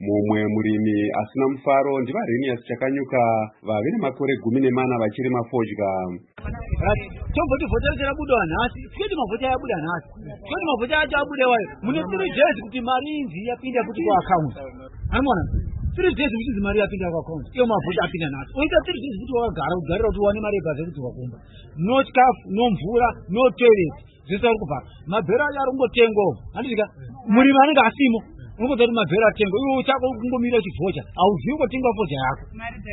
Mumwe murimi asina mufaro ndivaRenius Chakanyuka vave nemakore 14 vachirima fodya. Tomboti vhota rabuda nhasi, tikati mavhota yabuda nhasi. Tikati mavhota acho abuda wayo. Mune 3 days kuti mari inzi yapinda kuti kwa account. Haimona? 3 days kuti mari yapinda kwa account. Iyo mavhota apinda nhasi. Oita 3 days kuti wakagara kugarira kuti uwane mari yebhazi kuti wakumba. No scarf, no mvura, no toilet. Zvese ari kubva. Mabhero acho ari kungotengo. Handika murimi anenge asimo. Unogona kuti mabhero atengo. Iwe uchako kungomira chivhocha. Auzivi kutenga fodya yako.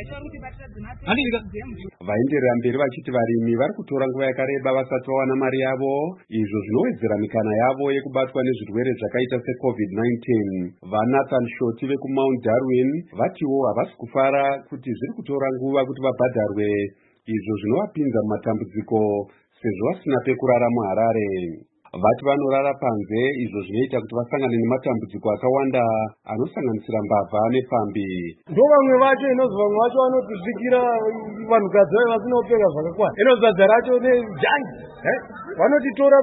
Handika vaenderera mberi vachiti varimi vari kutora nguva yakareba vasati vawana mari yavo, izvo zvinowedzera mikana yavo yekubatwa nezvirwere zvakaita seCovid-19. vaNathan Shoti vekuMount Darwin vatiwo havasi kufara kuti zviri kutora nguva kuti vabhadharwe, izvo zvinovapinza mumatambudziko sezvo vasina pekurara muHarare. Vati vanorara panze, izvo zvinoita kuti vasangane nematambudziko akawanda anosanganisira mbavha nepfambi. Ndovamwe vacho inozwa vamwe vacho vanotizvikira vanhukadzi vayo vasina kupfeka zvakakwana. Inozadza racho nejangi. Vanotitora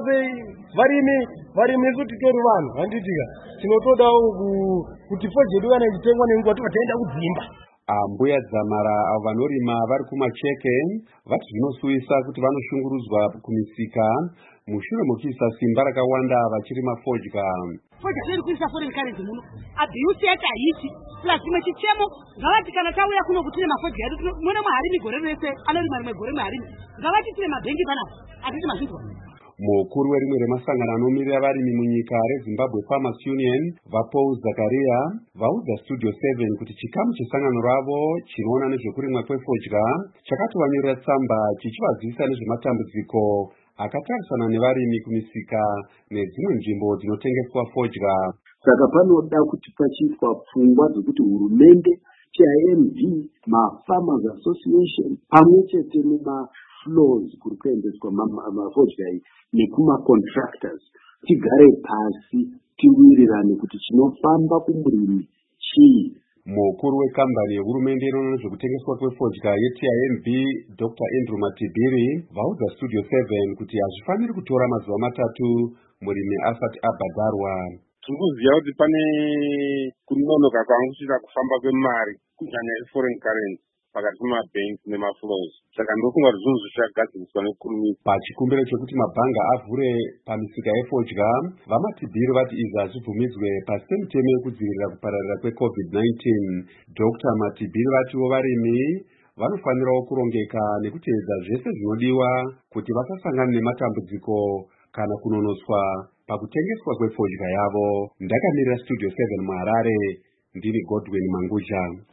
varimi kutitori vanhu. Handitika tinotodawo kuti fodya yedu kana ichitengwa nenguva totaenda kudzimba. Mbuya Dzamara avo vanorima vari kumacheke vati zvinosuwisa kuti vanoshungurudzwa kumisika mushure mokuisa simba rakawanda vachirima fodya. Fodya zviri kuisa foreign currency muno. Abuse yeta ichi plus chimwe chichemo ngavati kana tauya kuno kutire mafodya edu mune muharimi gore rese anorima rimwe gore muharimi ngavatitire mabhengi panapa atiti mazvinzwa. Mukuru werimwe remasangano anomirira varimi munyika reZimbabwe Farmers Union vaPaul Zakaria vaudza Studio 7 kuti chikamu chesangano ravo chinoona nezvekurimwa kwefodya chakatovanyorera tsamba chichivazivisa nezvematambudziko akatarisana nevarimi kumisika nedzimwe nzvimbo dzinotengeswa fodya. Saka panoda kuti pachiitwa pfungwa dzekuti hurumende, TIMV, maFarmers Association pamwe chete nemaflows kuri kuendeswa mafodya iyi nekuma-contractors tigare pasi tiwirirane kuti chinofamba kumurimi chii. Mukuru wekambani yehurumende inoona nezvekutengeswa kwefodya yeTIMV Dr. Andrew Matibiri vaudza Studio 7 kuti hazvifaniri kutora mazuva matatu murimi asati abhadharwa. Tinoziva kuti pane kunonoka kwakuchira kufamba kwemari kunyanya foreign currency pakati pemabhengi nemaflows. Saka ndofunga kuti zvinhu zvichagadziriswa nekurumidza. Pachikumbiro chekuti mabhanga avhure pamisika yefodya, vaMatibiri vati izvi hazvibvumidzwe pasi pemitemo yekudzivirira kupararira kweCovid-19. Dr. Matibiri vatiwo varimi vanofanirawo kurongeka nekuteedza zvese zvinodiwa kuti vasasangana nematambudziko kana kunonoswa pakutengeswa kwefodya yavo. Ndakamirira Studio 7 muHarare, ndini Godwin Manguja.